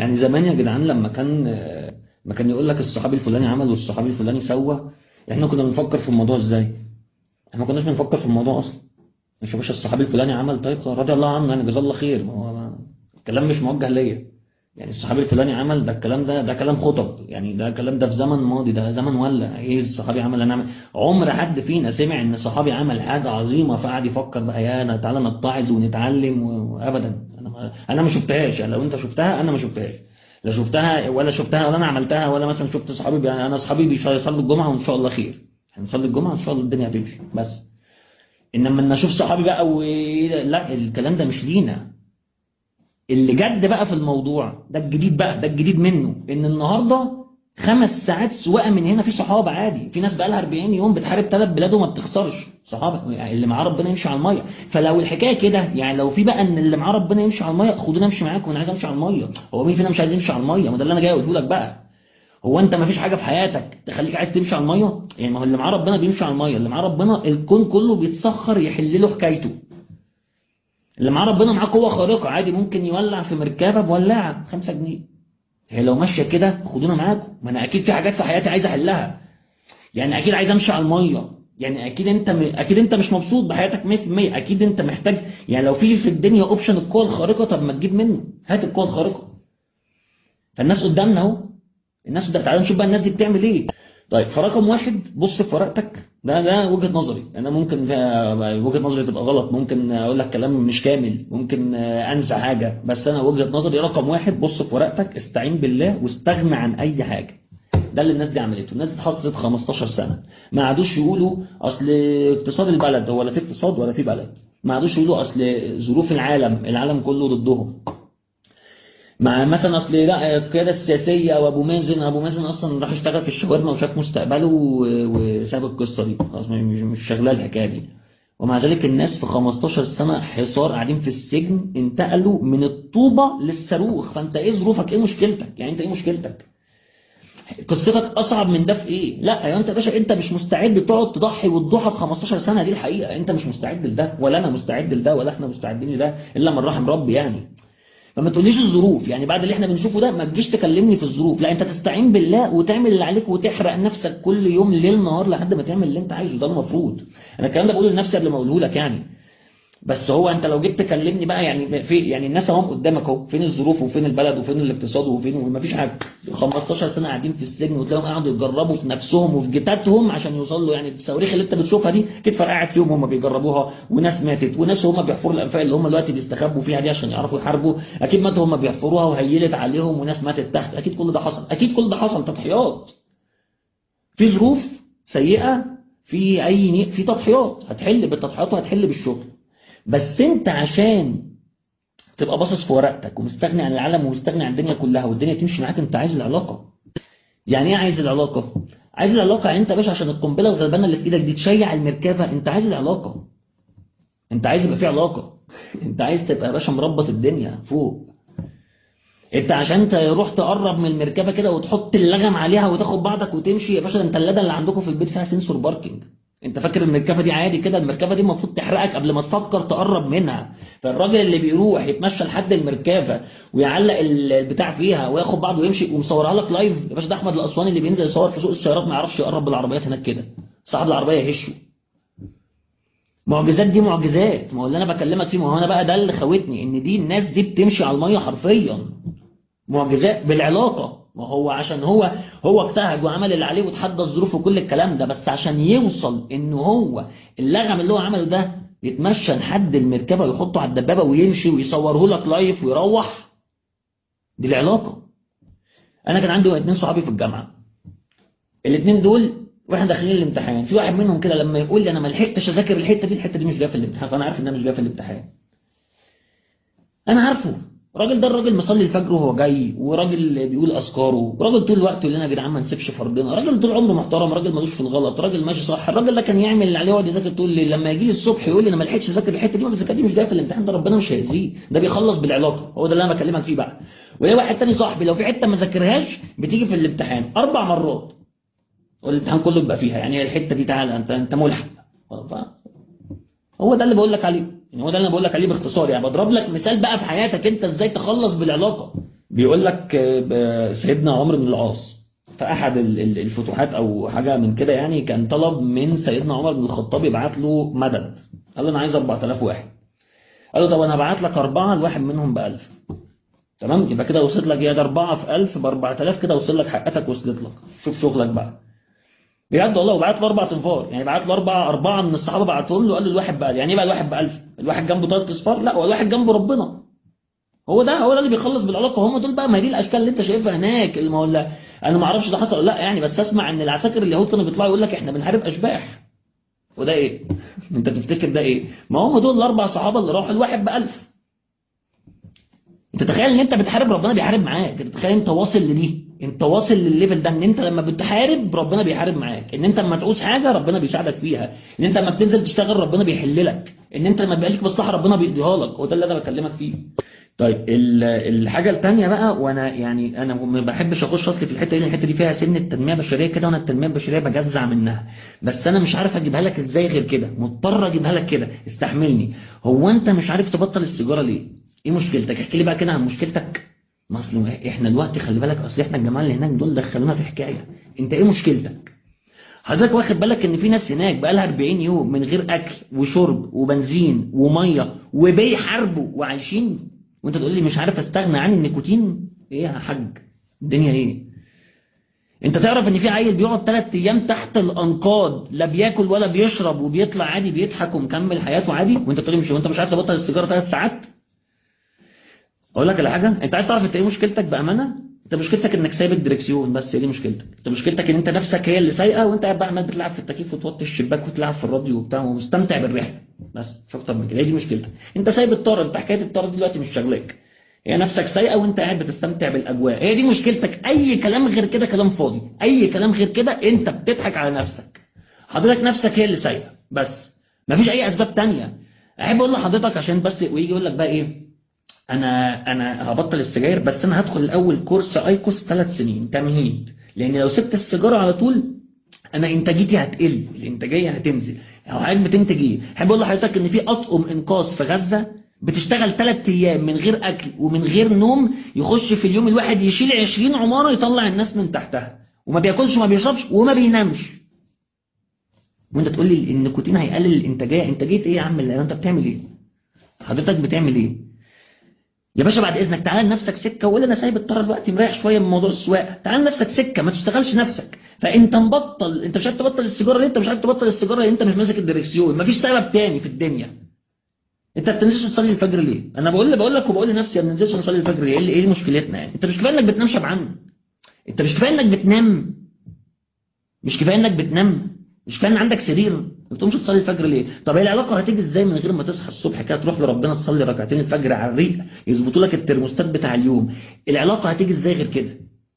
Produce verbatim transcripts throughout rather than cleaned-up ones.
يعني زمان يا جدعان لما كان ما كان يقول لك الصحابي الفلاني عمل والصحابي الفلاني سوى، احنا كنا بنفكر في الموضوع ازاي؟ احنا ما كناش بنفكر في الموضوع اصلا. مش يا باشا الصحابي الفلاني عمل، طيب خلاص رضي الله عنه يعني جزاه الله خير، ما هو ما- الكلام مش موجه ليا. يعني الصحابي الفلاني عمل، ده الكلام ده ده كلام خطب، يعني ده كلام ده في زمن ماضي، ده زمن ولا ايه الصحابي عمل انا عمل. عمر حد فينا سمع ان صحابي عمل حاجه عظيمه فقعد يفكر بقى يا انا تعالى نتعظ ونتعلم و- وابدا. انا ما انا ما شفتهاش، يعني لو انت شفتها انا ما شفتهاش. لا شفتها ولا شفتها ولا انا عملتها، ولا مثلا شفت صحابي بي- انا اصحابي بيصلوا الجمعه وان شاء الله خير، هنصلي الجمعه ان شاء الله الدنيا هتمشي بس. انما ان اشوف صحابي بقى و... لا الكلام ده مش لينا. اللي جد بقى في الموضوع ده الجديد بقى، ده الجديد منه، ان النهارده خمس ساعات سواقه من هنا في صحابه عادي، في ناس بقى لها أربعين يوم بتحارب ثلاث بلاد وما بتخسرش، صحابه يعني اللي معاه ربنا يمشي على الميه. فلو الحكايه كده، يعني لو في بقى ان اللي معاه ربنا يمشي على الميه، خدوني امشي معاكم، انا عايز امشي على الميه. هو مين فينا مش عايز يمشي على الميه؟ ما ده اللي انا جاي اقوله لك بقى. هو انت ما فيش حاجه في حياتك تخليك عايز تمشي على الميه؟ يعني ما هو اللي معاه ربنا بيمشي على الميه، اللي معاه ربنا الكون كله بيتسخر يحل له حكايته. اللي معاه ربنا معاه قوة خارقة عادي، ممكن يولع في مركبة بولاعة خمسة جنيه. هي لو ماشية كده خدونا معاكم، ما أنا أكيد في حاجات في حياتي عايز أحلها. يعني أكيد عايز أمشي على المية. يعني أكيد أنت م... أكيد أنت مش مبسوط بحياتك مية في المية، أكيد أنت محتاج. يعني لو في في الدنيا أوبشن القوة الخارقة، طب ما تجيب منه، هات القوة الخارقة. فالناس قدامنا أهو، الناس ده تعالى نشوف بقى الناس دي بتعمل ايه. طيب فرقم واحد بص في ورقتك، ده ده وجهة نظري انا، ممكن وجهة نظري تبقى غلط، ممكن اقول لك كلام مش كامل، ممكن انسى حاجة، بس انا وجهة نظري رقم واحد بص في ورقتك، استعين بالله واستغنى عن اي حاجة. ده اللي الناس دي عملته. الناس دي اتحصلت خمستاشر سنة، ما عادوش يقولوا اصل اقتصاد البلد، هو لا في اقتصاد ولا في بلد. ما عادوش يقولوا اصل ظروف العالم، العالم كله ضدهم. مع مثلا اصل لا القياده السياسيه وابو مازن، ابو مازن اصلا راح يشتغل في الشاورما وشاف مستقبله و- وساب القصه دي خلاص، مش مش شغاله الحكايه دي. ومع ذلك الناس في خمستاشر سنه حصار قاعدين في السجن انتقلوا من الطوبه للصاروخ. فانت ايه ظروفك؟ ايه مشكلتك؟ يعني انت ايه مشكلتك؟ قصتك اصعب من ده في ايه؟ لا يا انت يا باشا انت مش مستعد تقعد تضحي وتضحى ب خمستاشر سنه، دي الحقيقه. انت مش مستعد لده، ولا انا مستعد لده، ولا احنا مستعدين لده الا من رحم ربي يعني. فما تقوليش الظروف، يعني بعد اللي احنا بنشوفه ده ما تجيش تكلمني في الظروف، لا انت تستعين بالله وتعمل اللي عليك وتحرق نفسك كل يوم ليل نهار لحد ما تعمل اللي انت عايزه، ده المفروض. انا الكلام ده بقوله لنفسي قبل ما اقوله لك يعني. بس هو انت لو جيت تكلمني بقى يعني في، يعني الناس اهم قدامك اهو، فين الظروف وفين البلد وفين الاقتصاد وفين، وما فيش حاجه. خمستاشر سنه قاعدين في السجن وتلاقيهم قاعدوا يجربوا في نفسهم وفي جتاتهم عشان يوصلوا. يعني الصواريخ اللي انت بتشوفها دي كتف قاعد فيهم هم بيجربوها، وناس ماتت، وناس هم بيحفروا الانفاق اللي هم دلوقتي بيستخبوا فيها دي عشان يعرفوا يحاربوا، اكيد ماتوا هم بيحفروها وهيلت عليهم، وناس ماتت تحت، اكيد كل ده حصل، اكيد كل ده حصل تضحيات. في ظروف سيئه، في اي في تضحيات، هتحل بالتضحيات وهتحل بالشغل. بس انت عشان تبقى باصص في ورقتك ومستغني عن العالم ومستغني عن الدنيا كلها والدنيا تمشي معاك، انت عايز العلاقه. يعني ايه عايز العلاقه؟ عايز العلاقه يعني انت يا باشا عشان القنبله الغلبانه اللي في ايدك دي تشيع المركبه، انت عايز العلاقه. انت عايز يبقى في علاقه. انت عايز تبقى يا باشا مربط الدنيا فوق. انت عشان تروح تقرب من المركبه كده وتحط اللغم عليها وتاخد بعضك وتمشي يا باشا، ده انت اللدى اللي عندكم في البيت فيها سنسور باركينج. انت فاكر المركبه دي عادي كده؟ المركبه دي المفروض تحرقك قبل ما تفكر تقرب منها. فالراجل اللي بيروح يتمشى لحد المركبه ويعلق ال- البتاع فيها وياخد بعضه ويمشي ومصورها لك لايف يا باشا، ده احمد الاسواني اللي بينزل يصور في سوق السيارات ما يعرفش يقرب بالعربيات هناك كده، صاحب العربيه يهشه. معجزات دي معجزات، ما هو اللي انا بكلمك فيه، ما هو انا بقى ده اللي خوتني ان دي الناس دي بتمشي على الميه حرفيا. معجزات بالعلاقة. ما هو عشان هو هو اجتهد وعمل اللي عليه وتحدى الظروف وكل الكلام ده، بس عشان يوصل ان هو اللغم اللي هو عمله ده يتمشى لحد المركبة ويحطه على الدبابة ويمشي ويصوره لك لايف ويروح، دي العلاقة. انا كان عندي اتنين صحابي في الجامعة، الاتنين دول واحنا داخلين الامتحان، في واحد منهم كده لما يقول لي انا ما لحقتش اذاكر الحتة دي، الحتة دي مش جايه في الامتحان، فانا عارف انها مش جايه في الامتحان. انا عارفه الراجل ده، الراجل مصلي الفجر وهو جاي، وراجل بيقول اذكاره، راجل طول الوقت يقول لنا يا جدعان ما نسيبش فرضنا، راجل طول عمره محترم، راجل ملوش في الغلط، راجل ماشي صح. الراجل ده كان يعمل اللي عليه ويقعد يذاكر طول الليل، لما يجي لي الصبح يقول لي انا ما لحقتش اذاكر الحته دي، ما الذاكره دي مش جايه في الامتحان، ده ربنا مش هيأذيه، ده بيخلص بالعلاقه. هو ده اللي انا بكلمك فيه بقى. وليه واحد تاني صاحبي لو في حته ما ذاكرهاش بتيجي في الامتحان اربع مرات والامتحان كله بيبقى فيها، يعني الحته دي تعالى انت انت ملحق. هو ده اللي بقول لك عليه، يعني هو ده اللي انا بقول لك عليه باختصار، يعني بضرب لك مثال بقى في حياتك انت ازاي تخلص بالعلاقه. بيقول لك آه، سيدنا عمرو بن العاص في احد ال- ال- الفتوحات او حاجه من كده يعني، كان طلب من سيدنا عمر بن الخطاب يبعت له مدد. قال له انا عايز أربعة آلاف واحد. قال له طب انا هبعت لك اربعه، الواحد منهم ب ألف. تمام، يبقى كده وصلت لك، يا ده اربعه في ألف ب أربعة آلاف، كده وصل لك حقتك، وصلت لك. شوف شغلك بقى. بجد والله. وبعت له اربع تنفار، يعني بعت له اربعه اربعه من الصحابه بعتهم له، قال له الواحد بقى، يعني ايه بقى الواحد ب ألف؟ الواحد جنبه ثلاث اصفار؟ لا، هو الواحد جنبه ربنا. هو ده هو ده اللي بيخلص بالعلاقه. هم دول بقى، ما هي دي الاشكال اللي انت شايفها هناك. ما هو لا- انا ما اعرفش ده حصل ولا لا يعني، بس اسمع ان العساكر اليهود كانوا بيطلعوا يقول لك احنا بنحارب اشباح. وده ايه؟ انت تفتكر ده ايه؟ ما هم دول الاربع صحابه اللي راحوا، الواحد ب ألف. انت تخيل ان انت بتحارب ربنا بيحارب معاك. انت تخيل انت واصل لدي، انت واصل للليفل ده، ان انت لما بتحارب ربنا بيحارب معاك، ان انت لما تعوز حاجه ربنا بيساعدك فيها، ان انت لما بتنزل تشتغل ربنا بيحل لك، ان انت لما بيبقى لك مصلحه ربنا بيقضيها لك. هو ده اللي انا بكلمك فيه. طيب ال- الحاجه الثانيه بقى، وانا يعني انا ما بحبش اخش اصلي في الحته دي، الحته دي فيها سن التنميه البشريه كده، وانا التنميه البشريه بجزع منها، بس انا مش عارف اجيبها لك ازاي غير كده، مضطر اجيبها لك كده، استحملني. هو انت مش عارف تبطل السيجاره ليه؟ ايه مشكلتك؟ احكي لي بقى كده عن مشكلتك. ما اصل احنا دلوقتي خلي بالك، اصل احنا الجماعه اللي هناك دول دخلونا في حكايه. انت ايه مشكلتك؟ حضرتك واخد بالك ان في ناس هناك بقى لها أربعين يوم من غير اكل وشرب وبنزين وميه وبيحاربوا وعايشين، وانت تقول لي مش عارف استغنى عن النيكوتين؟ ايه يا حاج؟ الدنيا ايه؟ انت تعرف ان في عيل بيقعد ثلاث ايام تحت الانقاض، لا بياكل ولا بيشرب، وبيطلع عادي بيضحك ومكمل حياته عادي، وانت تقول لي مش، وانت مش عارف تبطل السيجاره ثلاث ساعات؟ اقول لك على حاجه، انت عايز تعرف انت ايه مشكلتك بامانه؟ انت مشكلتك انك سايب الدركسيون، بس هي دي مشكلتك. انت مشكلتك ان انت نفسك هي اللي سايقه، وانت قاعد بقى عمال بتلعب في التكييف وتوطي الشباك وتلعب في الراديو وبتاع ومستمتع بالرحله، بس مش اكتر من كده. هي دي مشكلتك. انت سايب الطاره، انت حكايه الطاره دي دلوقتي مش شغلاك، هي نفسك سايقه وانت قاعد بتستمتع بالاجواء، هي دي مشكلتك. اي كلام غير كده كلام فاضي، اي كلام غير كده انت بتضحك على نفسك. حضرتك نفسك هي اللي سايقه بس، مفيش اي اسباب تانية. احب اقول لحضرتك عشان بس، ويجي يقول لك بقى ايه، انا انا هبطل السجاير، بس انا هدخل الاول كورس ايكوس ثلاث سنين تمهيد، لان لو سبت السيجاره على طول انا انتاجيتي هتقل، الانتاجيه هتنزل. هو حضرتك بتنتج ايه؟ احب اقول لحضرتك ان في اطقم انقاذ في غزه بتشتغل ثلاث ايام من غير اكل ومن غير نوم، يخش في اليوم الواحد يشيل عشرين عماره يطلع الناس من تحتها، وما بياكلش وما بيشربش وما بينامش. وانت تقول لي النيكوتين هيقلل الانتاجيه؟ انتاجيه ايه يا عم؟ اللي انت بتعمل ايه؟ حضرتك بتعمل ايه؟ يا باشا بعد اذنك تعال لنفسك سكه، وقول انا سايب الطرف دلوقتي مريح شويه من موضوع السواقه، تعال لنفسك سكه، ما تشتغلش نفسك. فانت مبطل، انت مش عارف تبطل السيجاره ليه؟ انت مش عارف تبطل السيجاره لان انت مش ماسك الدركسيون. مفيش سبب تاني في الدنيا. انت ما بتنزلش تصلي الفجر ليه؟ انا بقول بقول لك وبقول لنفسي ما بننزلش نصلي الفجر ليه؟ ايه اللي- ايه مشكلتنا يعني؟ انت مش كفايه انك بتنام شبعان؟ انت مش كفايه انك بتنام؟ مش كفايه انك بتنام؟ مش كفايه ان عندك سرير؟ ما بتقومش تصلي الفجر ليه؟ طب هي العلاقه هتيجي ازاي من غير ما تصحى الصبح كده تروح لربنا تصلي ركعتين الفجر على الريق يظبطوا لك الترموستات بتاع اليوم؟ العلاقه هتيجي ازاي غير كده؟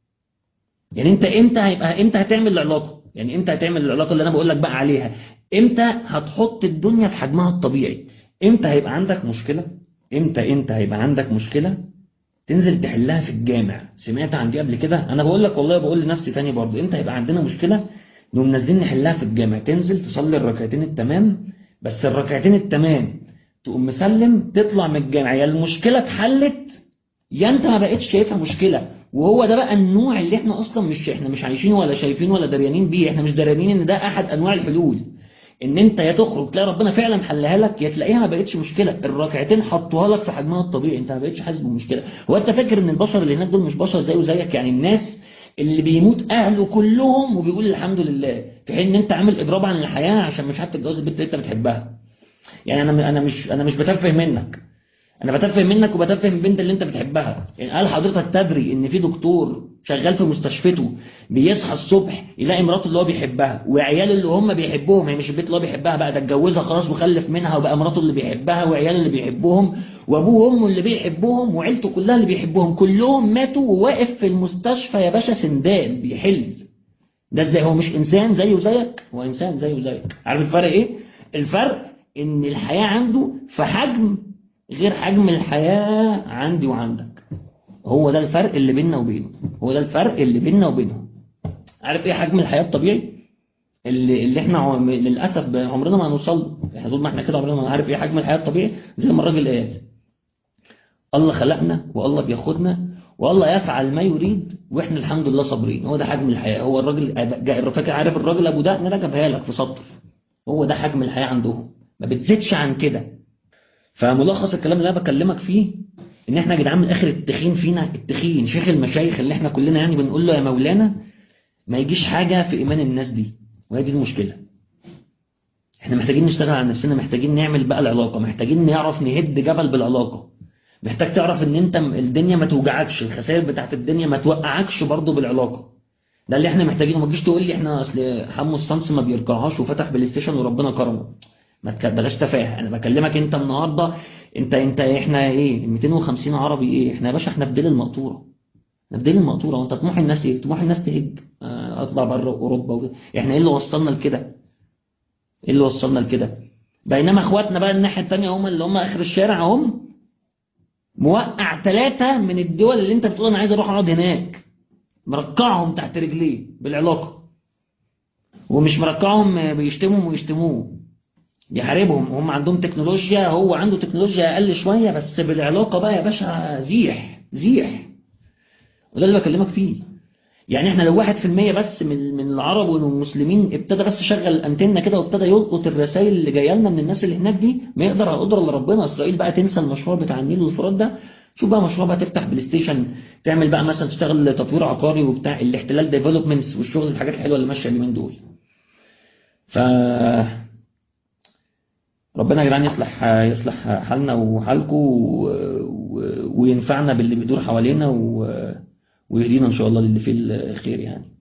يعني انت امتى هيبقى، امتى هتعمل العلاقه؟ يعني امتى هتعمل العلاقه اللي انا بقول لك بقى عليها؟ امتى هتحط الدنيا في حجمها الطبيعي؟ امتى هيبقى عندك مشكله؟ امتى امتى هيبقى عندك مشكله تنزل تحلها في الجامع؟ سمعت عن دي قبل كده؟ انا بقول لك والله، بقول لنفسي تاني برضه، امتى هيبقى عندنا مشكله نقوم نازلين نحلها في الجامع؟ تنزل تصلي الركعتين التمام، بس الركعتين التمام تقوم مسلم تطلع من الجامع، يا المشكله اتحلت يا انت ما بقتش شايفها مشكله. وهو ده بقى النوع اللي احنا اصلا مش، احنا مش عايشينه ولا شايفين ولا دريانين بيه. احنا مش دريانين ان ده احد انواع الحلول، ان انت يا تخرج تلاقي ربنا فعلا حلها لك، يا تلاقيها ما بقتش مشكله، الركعتين حطوها لك في حجمها الطبيعي، انت ما بقتش حاسس بالمشكله. هو انت فاكر ان البشر اللي هناك دول مش بشر زيه وزيك؟ يعني الناس اللي بيموت اهله كلهم وبيقول الحمد لله، في حين ان انت عامل اضراب عن الحياه عشان مش عارف تتجوز البنت اللي انت بتحبها. يعني انا انا مش انا مش بتفه منك، انا بتفه منك وبتفه من البنت اللي انت بتحبها. يعني هل حضرتك تدري ان في دكتور شغال في مستشفته بيصحى الصبح يلاقي مراته اللي هو بيحبها وعياله اللي هم بيحبوهم، هي مش البنت اللي هو بيحبها بقى، ده اتجوزها خلاص وخلف منها وبقى مراته اللي بيحبها وعياله اللي بيحبوهم وابوه وامه اللي بيحبوهم وعيلته كلها اللي بيحبوهم، كلهم ماتوا وواقف في المستشفى يا باشا سندال بيحل؟ ده ازاي؟ هو مش انسان زيه وزيك؟ هو انسان زيه وزيك. عارف الفرق ايه؟ الفرق ان الحياة عنده في حجم غير حجم الحياة عندي وعندك. هو ده الفرق اللي بيننا وبينه، هو ده الفرق اللي بيننا وبينهم. عارف ايه حجم الحياة الطبيعي اللي اللي احنا عم... للاسف عمرنا ما هنوصل له؟ احنا طول ما احنا كده عمرنا ما عارف ايه حجم الحياة الطبيعي. زي ما الراجل قال، الله خلقنا والله بياخدنا والله يفعل ما يريد واحنا الحمد لله صابرين. هو ده حجم الحياة. هو الراجل جاء فاكر، عارف الراجل ابو دقن ده جابها لك في سطر. هو ده حجم الحياة عندهم، ما بتزيدش عن كده. فملخص الكلام اللي انا بكلمك فيه ان احنا يا جدعان من الاخر التخين فينا، التخين شيخ المشايخ اللي احنا كلنا يعني بنقول له يا مولانا، ما يجيش حاجة في ايمان الناس دي. وهي دي المشكلة. احنا محتاجين نشتغل على نفسنا، محتاجين نعمل بقى العلاقة، محتاجين نعرف نهد جبل بالعلاقة. محتاج تعرف ان انت الدنيا ما توجعكش، الخسائر بتاعت الدنيا ما توقعكش برضو بالعلاقة. ده اللي احنا محتاجينه. ما تجيش تقول لي احنا اصل حمو الصنص ما بيركعهاش وفتح بلاي ستيشن وربنا كرمه. ما تك- بلاش تفاهه. انا بكلمك انت النهارده، انت انت احنا ايه مئتين وخمسين عربي ايه احنا يا باشا؟ احنا في ديل المقطوره. احنا في ديل المقطوره. وانت طموح الناس ايه؟ طموح الناس تهج، آه، اطلع بره اوروبا وكده. احنا ايه اللي وصلنا لكده؟ ايه اللي وصلنا لكده؟ بينما اخواتنا بقى الناحيه الثانيه هم اللي هم اخر الشارع، هم موقع ثلاثه من الدول اللي انت بتقول انا عايز اروح اقعد هناك، مرقعهم تحت رجليه بالعلاقه. ومش مرقعهم بيشتمهم ويشتموه، بيحاربهم. هم عندهم تكنولوجيا، هو عنده تكنولوجيا اقل شويه، بس بالعلاقه بقى يا باشا زيح زيح. وده اللي بكلمك فيه. يعني احنا لو واحد في المية بس من من العرب والمسلمين ابتدى بس شغل الانتنه كده وابتدى يلقط الرسائل اللي جايه لنا من الناس اللي هناك دي، ما يقدر على قدر الا ربنا. اسرائيل بقى تنسى المشروع بتاع النيل والفرات ده. شوف بقى مشروع بقى تفتح بلاي ستيشن، تعمل بقى مثلا تشتغل تطوير عقاري وبتاع الاحتلال ديفلوبمنتس والشغل، الحاجات الحلوه اللي ماشيه اليومين دول. ف ربنا يا جدعان يصلح يصلح حالنا وحالكم و... و... وينفعنا باللي بيدور حوالينا و... ويهدينا ان شاء الله للي فيه الخير يعني.